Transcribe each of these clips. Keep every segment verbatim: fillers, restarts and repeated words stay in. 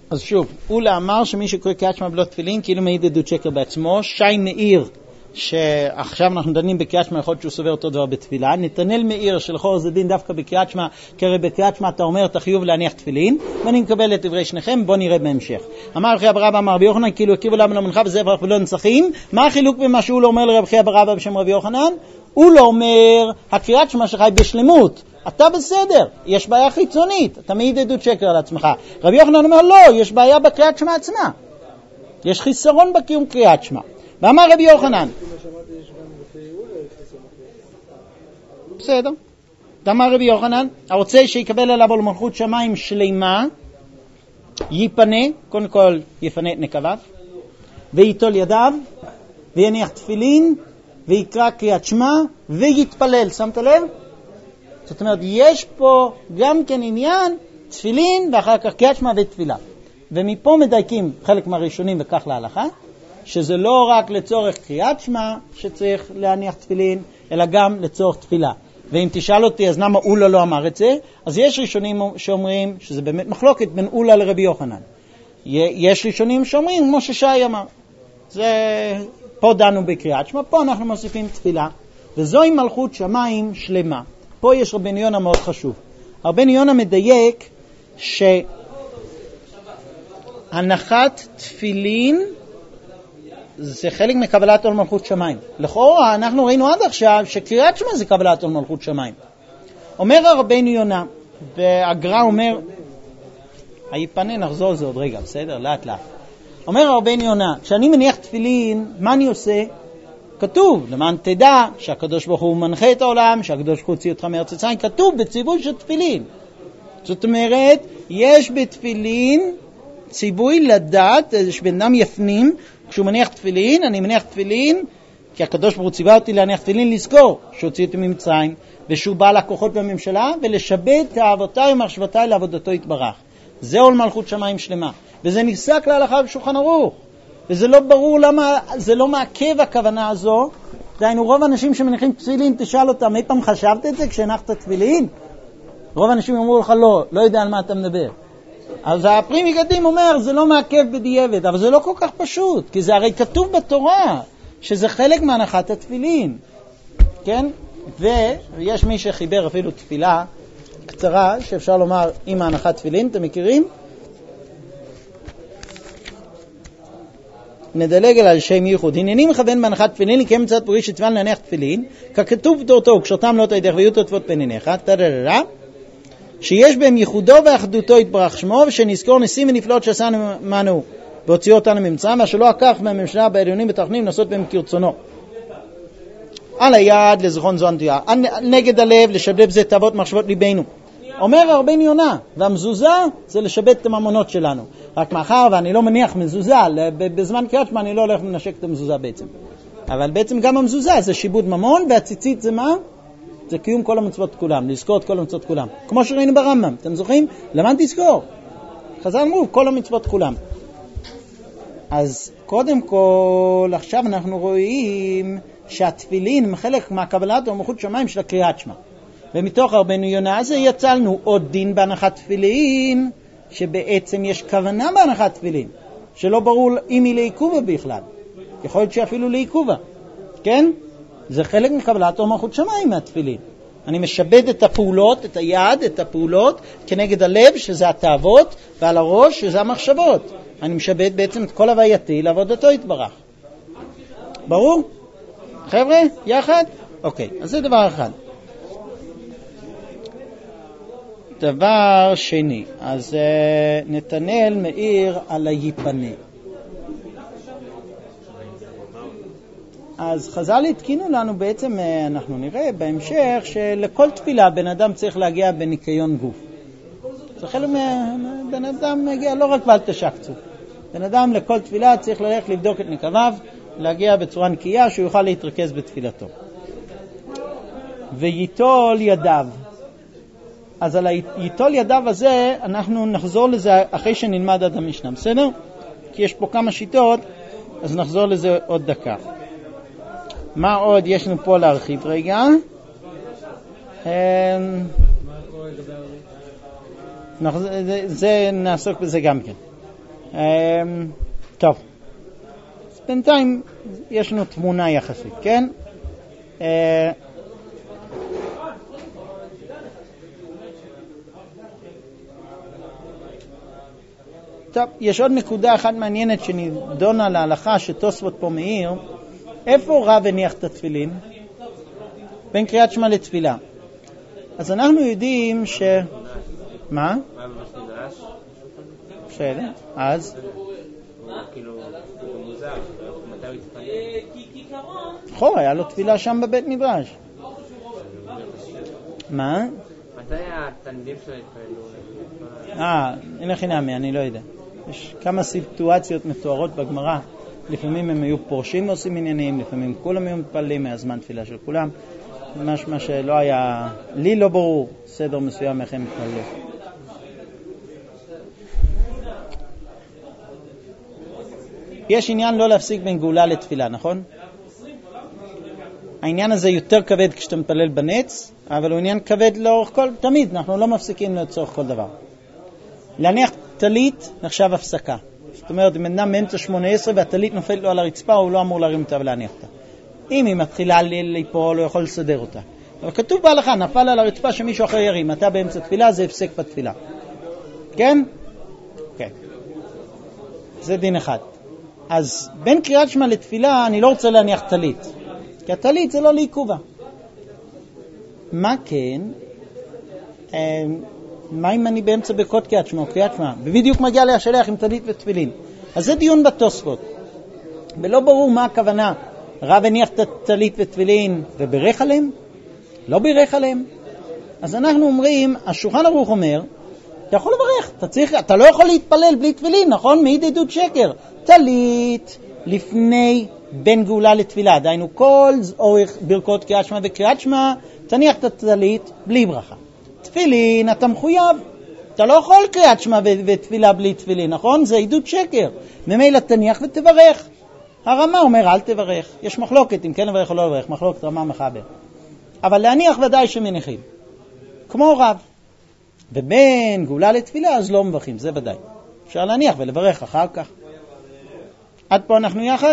אז שוב, אולה אמר שמי שקורא קריאת שמע בלא תפילין כאילו מעיד עדות שקר בעצמו. שי מאיר שעכשיו אנחנו דנים בקריאת שמע, יכול להיות שהוא סובר אותו דבר בתפילה. נתנאל מאיר שלכאורה זה דין דווקא בקריאת שמע, כי הרי בקריאת שמע אתה אומר את החיוב להניח תפילין, ואני מקבל את דברי שניכם, בוא נראה בהמשך. אמר רבי חייא בר אבא אמר רבי יוחנן כאילו הקיבו להם למנחה וזה יברך ולא נצחים. מה החילוק במה שהוא לא אומר לרבי חייא בר אבא בשם רבי יוחנן? הוא לא אומר הקריאת שמע שלך היא בשלמות, אתה בסדר, יש בעיה חיצונית, אתה מעיד עדות שקר על עצמך. רבי יוחנן אומר לא, יש בעיה בקריאת שמע עצמה, יש חיסרון בקיום קריאת שמע. ואמר רבי יוחנן בסדר, אמר רבי יוחנן הרוצה שיקבל עליו על מלכות שמיים שלמה ייפנה, קודם כל יפנה את נקביו ויטול ידיו ויניח תפילין ויקרא קריאת שמע ויתפלל. שמת לב? זאת אומרת יש פה גם כן עניין תפילין ואחר כך קריאת שמע ותפילה, ומפה מדייקים חלק מהראשונים וכך להלכה שזה לא רק לצורך קריאת שמע שצריך להניח תפילין, אלא גם לצורך תפילה. ואם תשאל אותי אז למה אולה לא אמר את זה, אז יש ראשונים שאומרים שזה באמת מחלוקת בין אולה לרבי יוחנן. יש ראשונים שאומרים כמו ששי אמר, זה פה דנו בקריאת שמע, פה אנחנו מוסיפים תפילה, וזוהי מלכות שמיים שלמה. פה יש רבנו יונה מאוד חשוב. רבנו יונה מדייק שהנחת תפילין זה חלק מקבלת עול מלכות שמיים. לכאורה אנחנו ראינו עד עכשיו שקריאת שמע זה קבלת עול מלכות שמיים. אומר הרבנו יונה, והגר"א אומר, היפנה נחזור זה עוד רגע, בסדר? לאט לאט. אומר הרבנו יונה, כשאני מניח תפילין, מה אני עושה? כתוב, למען תדע שהקדוש ברוך הוא מנחה את העולם, שהקדוש ברוך הוא הוציא אותך מארץ מצרים, כתוב בציווי של תפילין. זאת אומרת, יש בתפילין ציווי לדעת, שבן אדם יפנים, כשהוא מניח תפילין, אני מניח תפילין, כי הקדוש ברוך הוא ציווה אותי להניח תפילין, לזכור שהוציא אותי ממצרים, ושהוא בא לכוחות בממשלה, ולשבט תאוותיי ומחשבותיי לעבודתו יתברך. זה עול מלכות שמיים שלמה. וזה נפסק להלכה בשולחן ערוך. וזה לא ברור למה, זה לא מעכב הכוונה הזו. דהיינו, רוב האנשים שמניחים תפילין, תשאל אותם, אי פעם חשבת את זה כשהנחת תפילין? רוב האנשים אמרו לך לא, לא יודע על מה אתה מדבר. אז הפרי מגדים אומר, זה לא מעכב בדיעבד, אבל זה לא כל כך פשוט, כי זה הרי כתוב בתורה, שזה חלק מהנחת התפילין. כן? ויש מי שחיבר אפילו תפילה קצרה, שאפשר לומר עם ההנחת תפילין, אתם מכירים? נדלג על שם ייחוד. הנני מכוון בהנחת תפילין, לקיים מצוות פורי שציווה להניח תפילין, ככתוב בתורתו, וקשרתם לא תידך ויהיו תותפות פן עיניך, תרררה, שיש בהם ייחודו ואחדותו יתברך שמו, ושנזכור ניסים ונפלאות שעשינו עמנו והוציאו אותנו ממצרים, אשר לא עקח מהממשלה בעליונים בתכנים לעשות בהם כרצונו. על היד לזכרון זו הנטייה, נגד הלב לשבב זה תאוות מחשבות ליבנו. אומר רבנו יונה, והמזוזה זה לשבת את הממונות שלנו. רק מאחר ואני לא מניח מזוזה, בזמן קריאת שמע אני לא הולך לנשק את המזוזה בעצם. אבל בעצם גם המזוזה זה שיבוד ממון, והציצית זה מה? זה קיום כל המצוות כולם, לזכור את כל המצוות כולם. כמו שראינו ברמב"ם, אתם זוכרים? למה תזכור? חז"ל אמרו, כל המצוות כולם. אז קודם כל, עכשיו אנחנו רואים שהתפילין הם חלק מהקבלת ומלכות שמיים של הקריאת שמע. ומתוך רבנו יונה הזה יצלנו עוד דין בהנחת תפילין, שבעצם יש כוונה בהנחת תפילין, שלא ברור אם היא לעיכובה בכלל. יכול להיות שאפילו לעיכובה. כן? זה חלק מקבלת ומלכות שמיים מהתפילין. אני משבד את הפעולות, את היד, את הפעולות, כנגד הלב, שזה התאוות, ועל הראש, שזה המחשבות. אני משבד בעצם את כל הווייתי לעבודתו יתברך. ברור? חבר'ה, יחד? אוקיי, אז זה דבר אחד. דבר שני, אז uh, נתנאל מאיר על היפנה. אז חז"ל התקינו לנו בעצם, אנחנו נראה בהמשך, שלכל תפילה בן אדם צריך להגיע בניקיון גוף. זה חלק מבן אדם מגיע לא רק ואל תשקצו. בן אדם לכל תפילה צריך ללכת לבדוק את נקביו, להגיע בצורה נקייה שהוא יוכל להתרכז בתפילתו. ויטול ידיו. אז על היטול ידיו הזה אנחנו נחזור לזה אחרי שנלמד עד המשנה, בסדר? כי יש פה כמה שיטות, אז נחזור לזה עוד דקה. מה עוד יש לנו פה להרחיב רגע? זה נעסוק בזה גם כן. טוב, בינתיים יש לנו תמונה יחסית, כן? טוב, יש עוד נקודה אחת מעניינת שנידונה להלכה שתוספות פה מאיר. איפה רב הניח את התפילין? בין קריאת שמע לתפילה. אז אנחנו יודעים ש... מה? בסדר, אז? כאילו, הוא מוזר, מתי הוא התפלל? נכון, היה לו תפילה שם בבית מדרש. מה? מתי התלמידים שלו התפללו? אה, אין חינמי, אני לא יודע. יש כמה סיטואציות מתוארות בגמרא. לפעמים הם היו פורשים ועושים עניינים, לפעמים כולם היו מתפללים מהזמן תפילה של כולם. משמע שלא היה, לי לא ברור סדר מסוים איך הם מתפללו. יש עניין לא להפסיק בין גאולה לתפילה, נכון? העניין הזה יותר כבד כשאתה מתפלל בנץ, אבל הוא עניין כבד לאורך כל, תמיד, אנחנו לא מפסיקים לצורך כל דבר. להניח תלית נחשב הפסקה. זאת אומרת, אם אדם מאמצע שמונה עשרה והתלית נופלת לו על הרצפה, הוא לא אמור להרים אותה ולהניח אותה. אם היא מתחילה ליפול, הוא יכול לסדר אותה. אבל כתוב בהלכה, נפל על הרצפה שמישהו אחר ירים, אתה באמצע תפילה, זה הפסק בתפילה. כן? כן. זה דין אחד. אז בין קריאת שמע לתפילה, אני לא רוצה להניח תלית. כי התלית זה לא לעיכובה. מה כן? מה אם אני באמצע ברכות קריאת שמע או קריאת שמע? ובדיוק מגיע לי השלח עם תלית ותפילין. אז זה דיון בתוספות. ולא ברור מה הכוונה. רב הניח את התלית ותפילין וברך עליהם? לא ברך עליהם. אז אנחנו אומרים, השולחן ערוך אומר, אתה יכול לברך, אתה, צריך, אתה לא יכול להתפלל בלי תפילין, נכון? מעיד עדות שקר. תלית לפני בין גאולה לתפילה. דיינו כל אורך ברכות קריאת שמע וקריאת שמע, תניח את התלית בלי ברכה. תפילין, אתה מחויב. אתה לא יכול קריאת שמע ותפילה בלי תפילין, נכון? זה עדות שקר. ממילא תניח ותברך. הרמה אומר, אל תברך. יש מחלוקת, אם כן לברך או לא לברך. מחלוקת רמה מחבר. אבל להניח ודאי שמניחים. כמו רב. ובין גאולה לתפילה, אז לא מברכים, זה ודאי. אפשר להניח ולברך אחר כך. עד פה אנחנו יחד?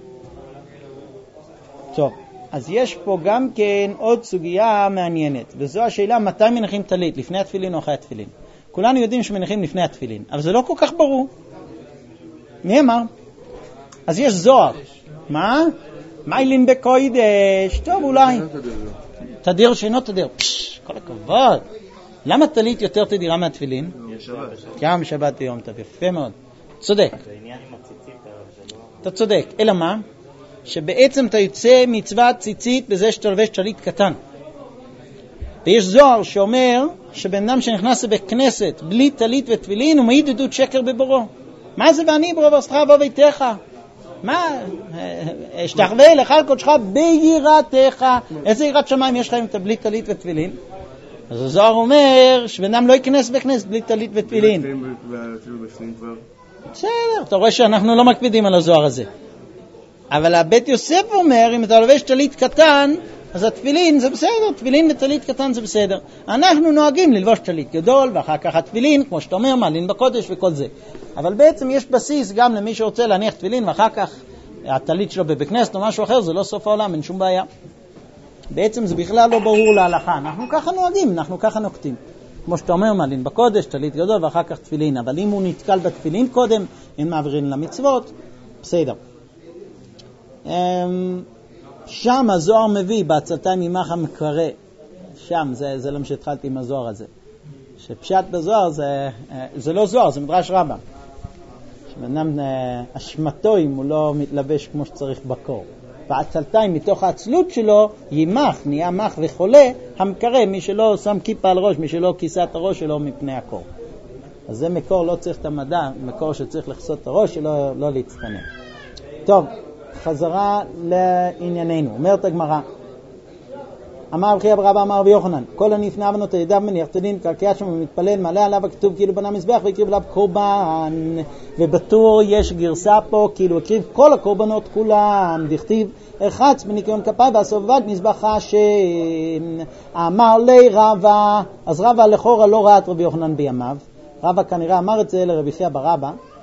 טוב, אז יש פה גם כן עוד סוגיה מעניינת, וזו השאלה מתי מניחים תלית, לפני התפילין או אחרי התפילין. כולנו יודעים שמניחים לפני התפילין, אבל זה לא כל כך ברור. מי אמר? אז יש זוהר. מה? מיילין בקוידש. טוב, אולי. תדיר שאינו תדיר. פש, כל הכבוד. למה תלית יותר תדירה מהתפילין? גם שבת ויום טוב. יפה מאוד. צודק. אתה צודק. אלא מה? שבעצם אתה יוצא מצוות ציצית בזה שאתה לובש טלית קטן. ויש זוהר שאומר שבן אדם שנכנס לבית כנסת בלי טלית ותפילין הוא מעיד עדות שקר בבורו. מה זה ואני ברוב עשתך בביתך? מה? אשתחווה לך על קודשך ביראתך. איזה יראת שמיים יש לך אם אתה בלי טלית ותפילין? אז הזוהר אומר שבן אדם לא ייכנס בכנסת בלי טלית ותפילין. בסדר, אתה רואה שאנחנו לא מקפידים על הזוהר הזה. אבל הבית יוסף אומר, אם אתה לובש טלית קטן, אז התפילין זה בסדר, תפילין וטלית קטן זה בסדר. אנחנו נוהגים ללבוש טלית גדול, ואחר כך התפילין, כמו שאתה אומר, מעלין בקודש וכל זה. אבל בעצם יש בסיס גם למי שרוצה להניח תפילין, ואחר כך הטלית שלו בבית כנסת או משהו אחר, זה לא סוף העולם, אין שום בעיה. בעצם זה בכלל לא ברור להלכה. אנחנו ככה נוהגים, אנחנו ככה נוקטים. כמו שאתה אומר, מעלין בקודש, טלית גדול, ואחר כך תפילין. אבל אם הוא נתקל בתפילין קודם, אין מעבירים למצוות, בסדר. שם הזוהר מביא בעצלתיים ממך המקרא, שם זה, זה לא שהתחלתי עם הזוהר הזה, שפשט בזוהר זה, זה לא זוהר, זה מדרש רבא, שבנם אשמתו אם הוא לא מתלבש כמו שצריך בקור. בעצלתיים מתוך העצלות שלו יימח, נהיה מח וחולה המקרא, מי שלא שם כיפה על ראש, מי שלא כיסה את הראש שלו מפני הקור. אז זה מקור, לא צריך את המדע, מקור שצריך לחסות את הראש שלו, לא להצטנע. טוב, חזרה לענייננו. אומרת הגמרא, אמר רבי חייא בר אבא אמר רבי יוחנן, כל הנפנה אבנות הידיו מניח תלין קרקעת שם ומתפלל מעלה עליו הכתוב כאילו בנה מזבח והקריב עליו קורבן, ובטור יש גרסה פה כאילו הקריב כל הקורבנות כולם, דכתיב הרחץ בניקיון כפיו והסובבת מזבח השם. אמר לי רבא, אז רבא לכאורה לא ראה את רבי יוחנן בימיו, רבא כנראה אמר את זה לרבי חייא בר אבא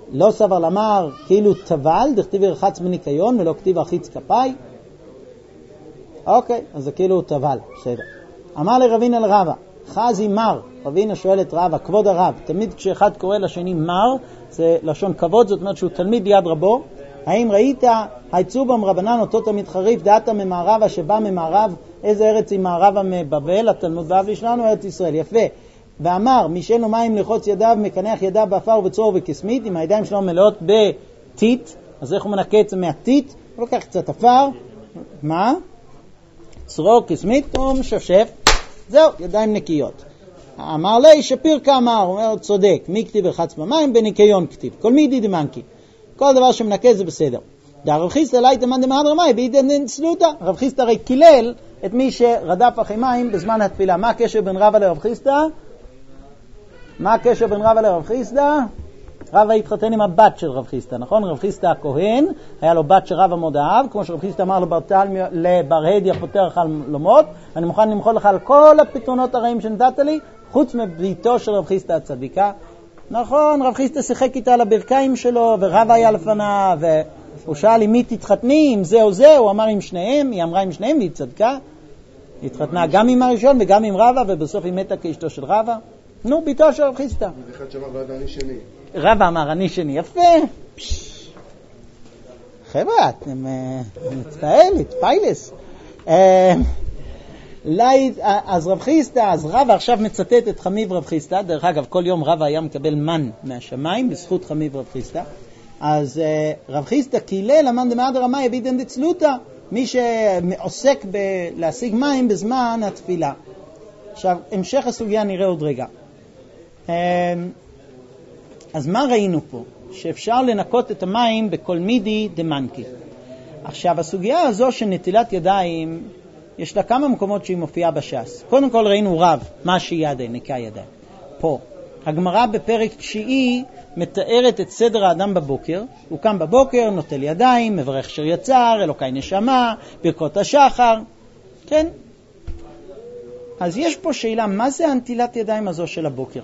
לא סבר למר כאילו טבל, דכתיב ירחץ בניקיון ולא כתיב ארחיץ כפיי. אוקיי, אז זה כאילו טבל, בסדר. אמר לרבינה לרבא, חזי מר, רבינה שואל את רבא, כבוד הרב, תמיד כשאחד קורא לשני מר, זה לשון כבוד, זאת אומרת שהוא תלמיד יד רבו. האם ראית, היצאו בם רבנן אותו תמיד חריף, דעתה ממערבה שבא ממערב, איזה ארץ היא מערבה מבבל, התלמוד בבלי שלנו, ארץ ישראל, יפה. ואמר, מי שאין לו מים לחוץ ידיו, מקנח ידיו באפר ובצרור וכסמית, עם הידיים שלו מלאות בטיט, אז איך הוא מנקה את זה מהטיט? הוא לוקח קצת אפר, מה? צרור, כסמית, הוא משפשף, זהו, ידיים נקיות. אמר לי, שפיר כאמר, הוא אומר, צודק, מי כתיב רחץ במים? בניקיון כתיב, כל מי דידי מנקי. כל דבר שמנקה זה בסדר. רב חיסדא לא הייתה מאן דמהדר מאי בעידן צלותא. רב חיסדא הרי קילל את מי שרדף אחרי מים בזמן התפילה. מה הקשר בין רבא לרב חיסדא? מה הקשר בין רבא לרב חיסדא? רבא התחתן עם הבת של רב חיסדא, נכון? רב חיסדא הכהן, היה לו בת שרבא מאוד אהב, כמו שרב חיסדא אמר לבר הדיה פותר חלומות, אני מוכן למחול לך על כל הפתרונות הרעים שנתת לי, חוץ מביתו של רב חיסדא הצדיקה. נכון, רב חיסדא שיחק איתה על הברכיים שלו, ורבא היה לפניו, והוא שאל עם מי תתחתני, עם זה או זה, הוא אמר עם שניהם, היא אמרה עם שניהם, והיא צדקה. היא התחתנה גם עם הראשון וגם עם רבא, ובסוף היא מתה כאשתו של רבא. נו, ביתו של רב חיסדא. זה אחד שאמר ועד אני שני. רבא אמר אני שני, יפה. חבר'ה, אתם מצטער, התפיילס. אז רב חיסדא, אז רבא עכשיו מצטט את חמיב רב חיסדא, דרך אגב כל יום רבא היה מקבל מן מהשמיים בזכות חמיב רב חיסדא. אז רב חיסדא קילל המאן דמהדר מאי בעידן דצלותא, מי שעוסק בלהשיג מים בזמן התפילה. עכשיו המשך הסוגיה נראה עוד רגע. אז מה ראינו פה? שאפשר לנקות את המים בכל מידי דמנקי. עכשיו הסוגיה הזו של נטילת ידיים, יש לה כמה מקומות שהיא מופיעה בש"ס. קודם כל ראינו רב, מה שידי, נקי ידיים. פה, הגמרא בפרק תשיעי מתארת את סדר האדם בבוקר. הוא קם בבוקר, נוטל ידיים, מברך אשר יצר, אלוקי נשמה, ברכות השחר. כן? אז יש פה שאלה, מה זה הנטילת ידיים הזו של הבוקר?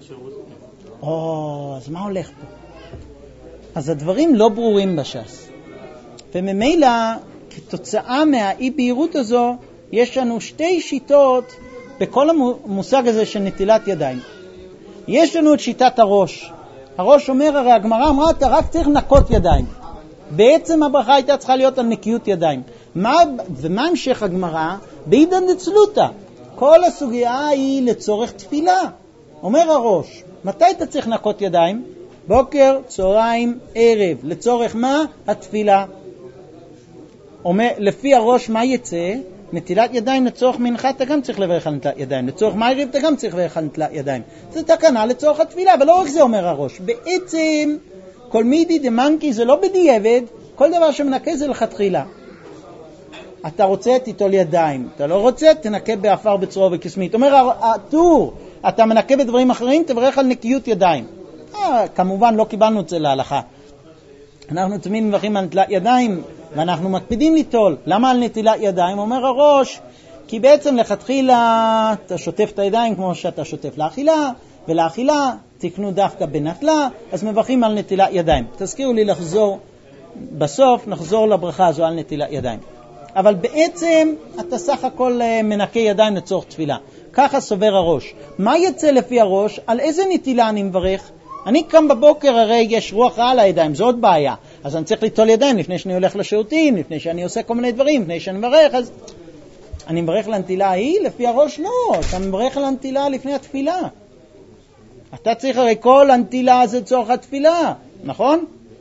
או, אז מה הולך פה? אז הדברים לא ברורים בש"ס. וממילא, כתוצאה מהאי בהירות הזו, יש לנו שתי שיטות בכל המושג הזה של נטילת ידיים. יש לנו את שיטת הראש. הראש אומר, הרי הגמרא אמרה, אתה רק צריך לנקות ידיים. בעצם הברכה הייתה צריכה להיות על נקיות ידיים. מה, ומה המשך הגמרא? בעידן דצלותא. כל הסוגיה היא לצורך תפילה. אומר הראש, מתי אתה צריך לנקות ידיים? בוקר, צהריים, ערב. לצורך מה? התפילה. אומר, לפי הראש מה יצא? נטילת ידיים לצורך מנחה אתה גם צריך לברך על נטילת ידיים. לצורך מעריב אתה גם צריך לברך על נטילת ידיים. זה תקנה לצורך התפילה, אבל לא רק זה אומר הראש. בעצם, כל מידי דמנקי זה לא בדיעבד, כל דבר שמנקה זה לכתחילה. אתה רוצה, תיטול ידיים. אתה לא רוצה, תנקה באפר בצרור וכסמית. אומר הטור, אתה מנקה בדברים אחרים, תברך על נקיות ידיים. אה, כמובן לא קיבלנו את זה להלכה. אנחנו תמיד מברכים על נטילת ידיים, ואנחנו מקפידים ליטול. למה על נטילת ידיים? אומר הראש, כי בעצם לכתחילה אתה שוטף את הידיים כמו שאתה שוטף לאכילה, ולאכילה תקנו דווקא בנטלה, אז מברכים על נטילת ידיים. תזכירו לי לחזור, בסוף נחזור לברכה הזו על נטילת ידיים. אבל בעצם אתה סך הכל מנקה ידיים לצורך תפילה. ככה סובר הראש. מה יצא לפי הראש? על איזה נטילה אני מברך? אני קם בבוקר, הרי יש רוח רעה על הידיים, זו עוד בעיה. אז אני צריך ליטול ידיים לפני שאני הולך לשירותים, לפני שאני עושה כל מיני דברים, לפני שאני מברך, אז אני מברך לנטילה ההיא, לפי הראש לא, אתה מברך לנטילה לפני התפילה. אתה צריך הרי כל הנטילה הזה צורך התפילה, נכון?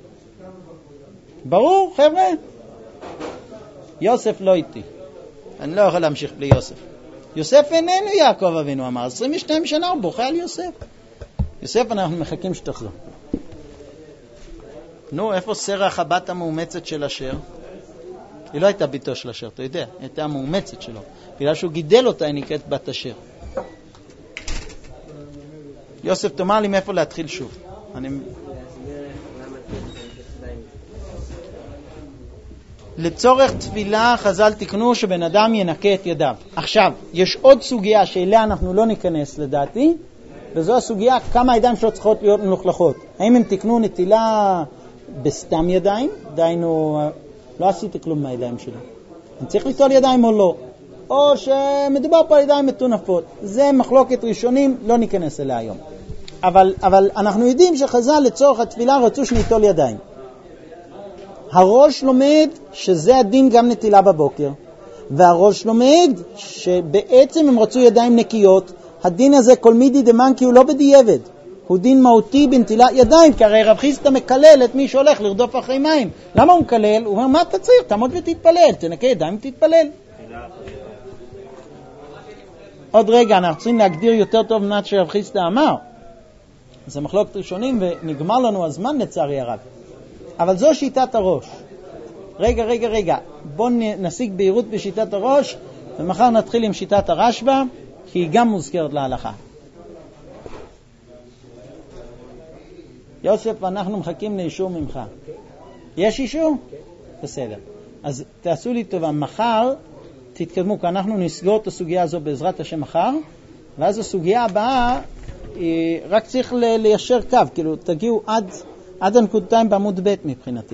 ברור, חבר'ה? יוסף לא איתי. אני לא יכול להמשיך בלי יוסף. יוסף איננו יעקב אבינו, אמר, עשרים ושתיים שנה הוא בוכה על יוסף. יוסף, אנחנו מחכים שתחזור. נו, איפה סרח הבת המאומצת של אשר? היא לא הייתה ביתו של אשר, אתה יודע, היא הייתה המאומצת שלו. בגלל שהוא גידל אותה, היא נקראת בת אשר. יוסף, תאמר לי מאיפה להתחיל שוב. אני... לצורך תפילה חז"ל תקנו שבן אדם ינקה את ידיו. עכשיו, יש עוד סוגיה שאליה אנחנו לא ניכנס לדעתי, וזו הסוגיה כמה הידיים שלו צריכות להיות מלוכלכות. האם הם תקנו נטילה בסתם ידיים? דיינו, לא עשיתי כלום מהידיים שלו. אני צריך ליטול ידיים או לא? או שמדובר פה על ידיים מטונפות. זה מחלוקת ראשונים, לא ניכנס אליה היום. אבל, אבל אנחנו יודעים שחז"ל לצורך התפילה רצו שניטול ידיים. הראש לומד שזה הדין גם נטילה בבוקר. והראש לומד שבעצם הם רצו ידיים נקיות. הדין הזה כל מידי דמן כי הוא לא בדיעבד. הוא דין מהותי בנטילת ידיים, כי הרי רב חיסדא מקלל את מי שהולך לרדוף אחרי מים. למה הוא מקלל? הוא אומר, מה אתה צריך? תעמוד ותתפלל, תנקה ידיים ותתפלל. עוד רגע, אנחנו צריכים להגדיר יותר טוב מה שרב חיסדא אמר. זה מחלוקת ראשונים ונגמר לנו הזמן לצערי הרב. אבל זו שיטת הראש. רגע, רגע, רגע. בואו נשיג בהירות בשיטת הראש, ומחר נתחיל עם שיטת הרשב"א, כי היא גם מוזכרת להלכה. יוסף, אנחנו מחכים לאישור ממך. יש אישור? בסדר. אז תעשו לי טובה, מחר תתקדמו, כי אנחנו נסגור את הסוגיה הזו בעזרת השם מחר, ואז הסוגיה הבאה, רק צריך ליישר קו, כאילו תגיעו עד, עד הנקודתיים בעמוד ב' מבחינתי.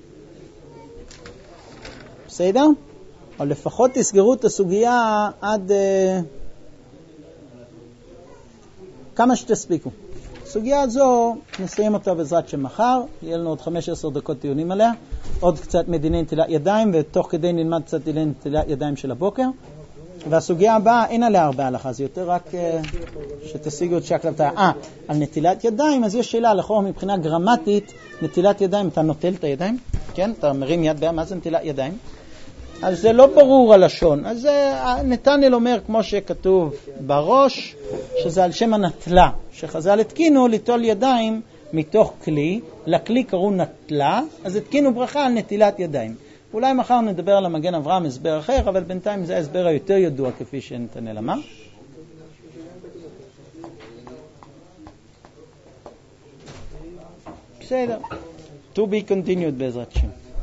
בסדר? או לפחות תסגרו את הסוגיה עד uh, כמה שתספיקו. הסוגיה הזו נסיים אותה בעזרת שמחר, יהיה לנו עוד חמש עשרה דקות טיעונים עליה, עוד קצת מדיני נטילת ידיים, ותוך כדי נלמד קצת דיני נטילת ידיים של הבוקר. והסוגיה הבאה אין עליה הרבה הלכה, זה יותר רק uh, שתשיגו את שקלת אה, על נטילת ידיים. אז יש שאלה לכאורה מבחינה גרמטית, נטילת ידיים, אתה נוטל את הידיים? כן, אתה מרים יד ביה, מה זה נטילת ידיים? אז זה לא ברור הלשון. אז נתנאל אומר, כמו שכתוב בראש, שזה על שם הנטלה, שחז"ל התקינו ליטול ידיים מתוך כלי, לכלי קראו נטלה, אז התקינו ברכה על נטילת ידיים. אולי מחר נדבר על המגן אברהם, הסבר אחר, אבל בינתיים זה ההסבר היותר ידוע כפי שנתנאל אמר. בסדר. To be continued בעזרת השם.